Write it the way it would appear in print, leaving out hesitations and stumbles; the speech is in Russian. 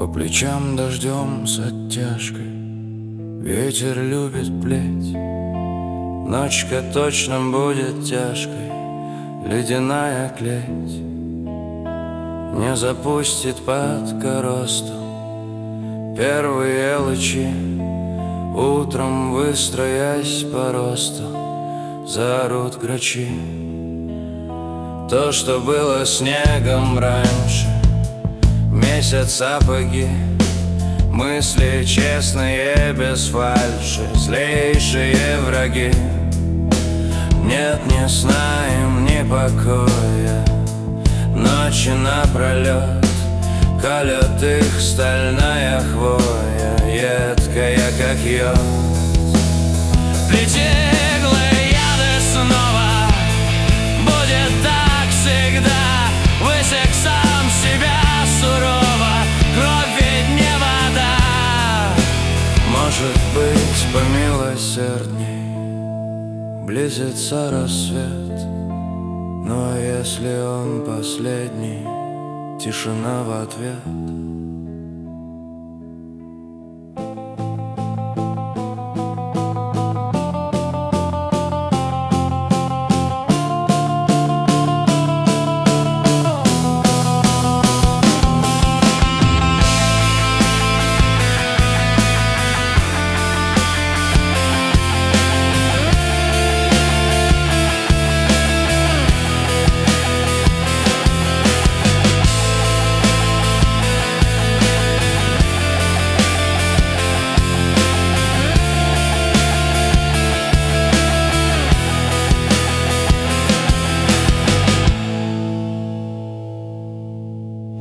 По плечам дождем с оттяжкой ветер любит плеть. Ночка точно будет тяжкой, ледяная клеть не запустит под коросту первые лучи. Утром, выстроясь по росту, заорут грачи. То, что было снегом раньше, месяц сапоги, мысли честные без фальши, злейшие враги. Нет ни сна им, ни покоя, ночи напролет колет их стальная хвоя, едкая, как йод. Притеглые яды снова, будет так всегда. Высек сам себя сурово, кровь ведь не вода. Может быть, помилосердней, близится рассвет, но если он последний, тишина в ответ.